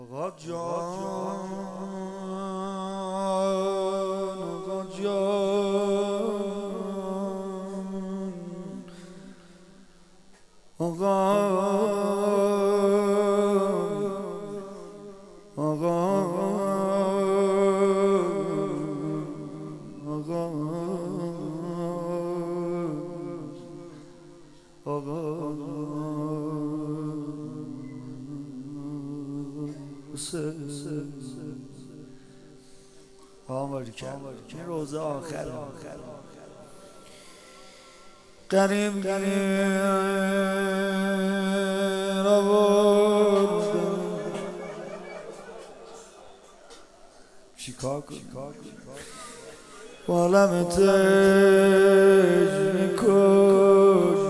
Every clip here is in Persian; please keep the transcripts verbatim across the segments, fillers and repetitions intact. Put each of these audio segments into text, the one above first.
آقا جان آقا جان آقا آقا آقا آقا آمار کرد این روز آخر قریب گیر آوردم چیکار کنم بالم تجمی کن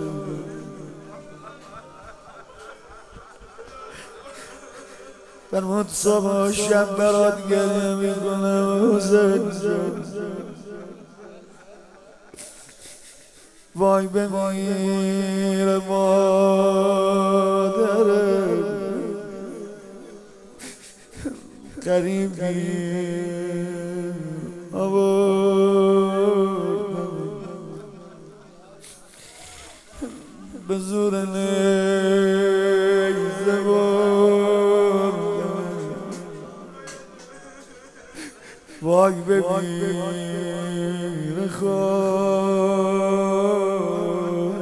فرمود صبح شب برات گریه میکنم حسین جان وای بمیر مادرم قریب گیر آوردم به زور نیزه وای بمیر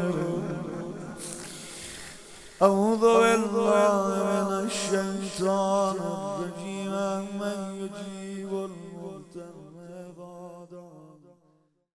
خواهرم اعوذ بالله من الشیطان